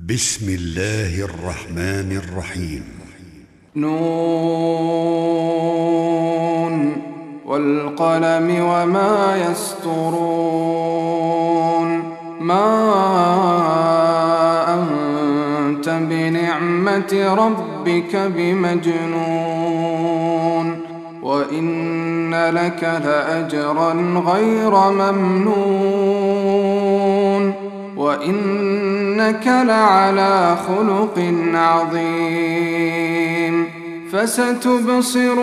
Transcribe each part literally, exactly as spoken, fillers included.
بسم الله الرحمن الرحيم. نون والقلم وما يسطرون. ما أنت بنعمة ربك بمجنون، وإن لك لأجرا غير ممنون، وإنك لعلى خلق عظيم. فستبصر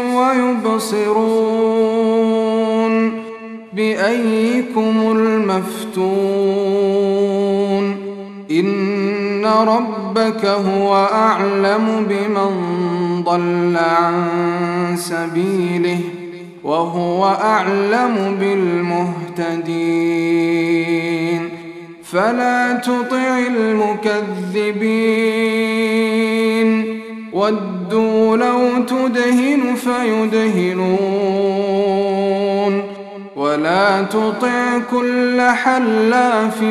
ويبصرون بأيكم المفتون. إن ربك هو أعلم بمن ضل عن سبيله، وهو أعلم بالمهتدين. فلا تطع المكذبين، ودوا لو تدهن فيدهنون. ولا تطع كل حلاف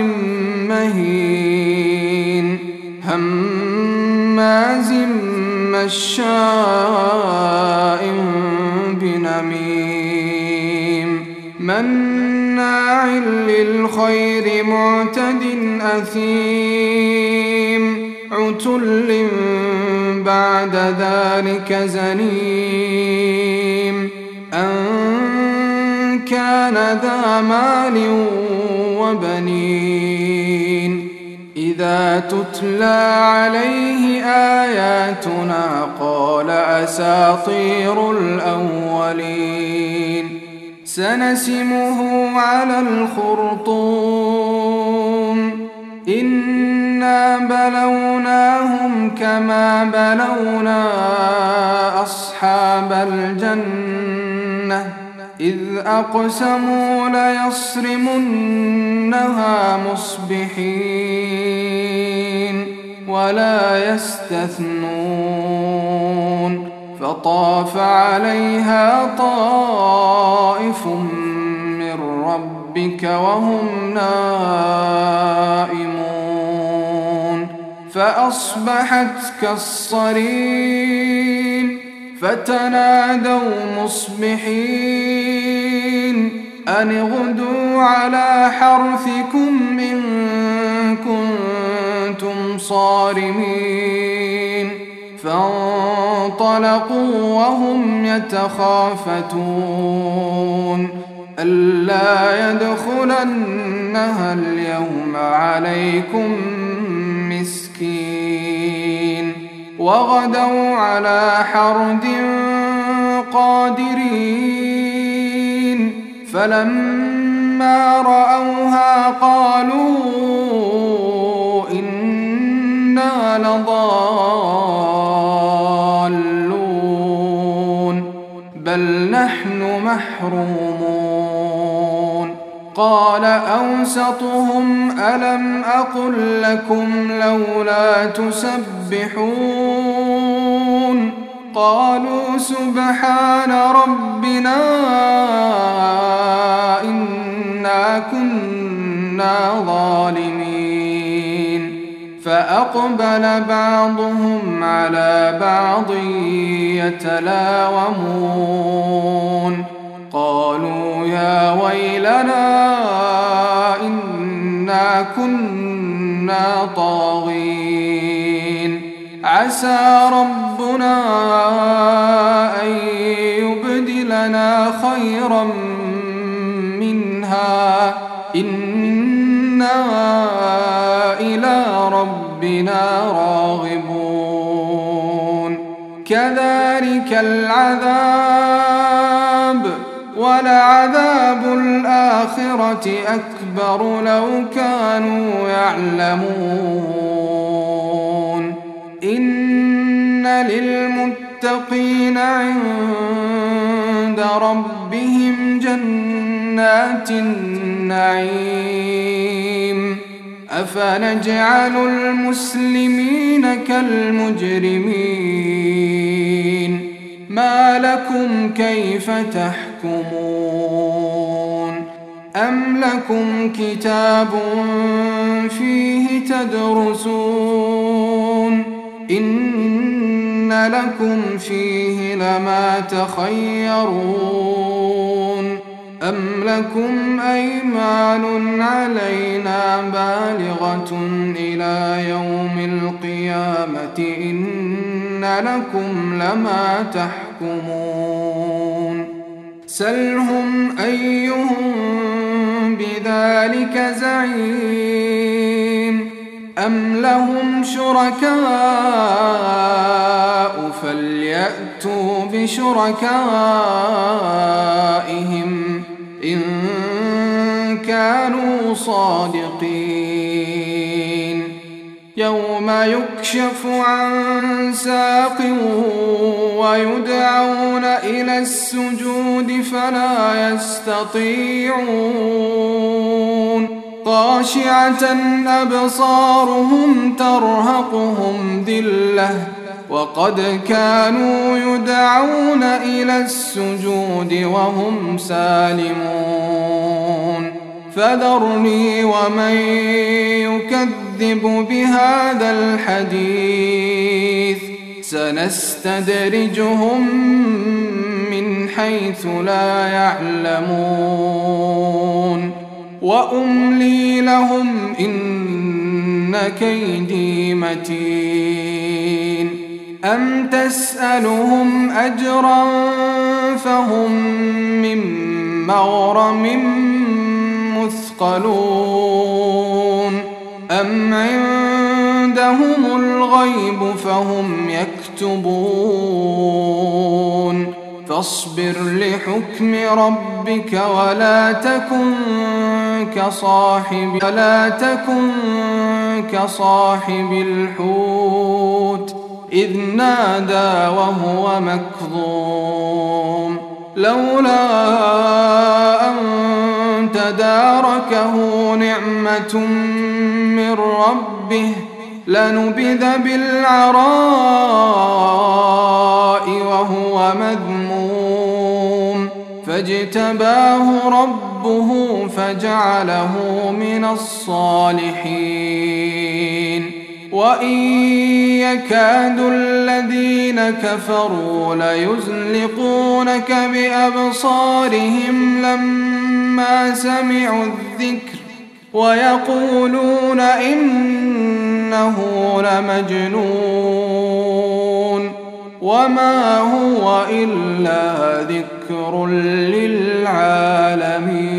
مهين، هماز مشاء بنميم، مناع للخير معتد أثيم، عتل بعد ذلك زنيم، أن كان ذا مال وبنين. إذا تتلى عليه آياتنا قال أساطير الأولين. سنسمه على الخرطوم، إنا بلوناهم كما بلونا أصحاب الجنة إذ أقسموا ليصرمنها مصبحين ولا يستثنون. فطاف عليها طائف من ربك وهم نائمون، فأصبحت كالصريم. فتنادوا مصبحين أن اغدوا على حرثكم إن كنتم صارمين. فانطلقوا وهم يتخافتون ألا يدخلنها اليوم عليكم مسكين. وغدوا على حرد قادرين، فلما رأوها قالوا إنا لضالون بل نحن محرومون. قال أوسطهم ألم أقل لكم لولا تسبحون؟ قالوا سبحان ربنا إنا كنا ظالمين. فأقبل بعضهم على بعض يتلاومون قالوا يا ويلنا إنا كنا طاغين. عسى ربنا أن يبدلنا خيرا منها إنا إلى ربنا راغبون. كذلك العذاب ولعذاب الآخرة أكبر لو كانوا يعلمون. إن للمتقين عند ربهم جنات النعيم. أفنجعل المسلمين كالمجرمين؟ ما لكم كيف تحكمون؟ أم لكم كتاب فيه تدرسون؟ إن لكم فيه لما تخيرون أم لكم أيمان علينا بالغة إلى يوم القيامة إن لكم لما تحكمون سلهم أيهم بذلك زعيم أم لهم شركاء فليأتوا بشركائهم إن كانوا صادقين يوم يكشف عن ساق ويدعون إلى السجود فلا يستطيعون خاشعة أبصارهم ترهقهم ذلة وقد كانوا يدعون إلى السجود وهم سالمون فذرني ومن يكذب بهذا الحديث سنستدرجهم من حيث لا يعلمون وأملي لهم إن كيدي متين أم تسألهم أجرا فهم من مغرم مثقلون أم عندهم الغيب فهم يكتبون فاصبر لحكم ربك ولا تكن كصاحب ولا تكن كصاحب الحوت إذ نادى وهو مكظوم لولا أن تداركه نعمة من ربه لنبذ بالعراء وهو مذموم فاجتباه ربه فجعله من الصالحين وإن يكاد الذين كفروا ليزلقونك بأبصارهم لما سمعوا الذكر ويقولون إنه لمجنون وما هو إلا ذكر للعالمين.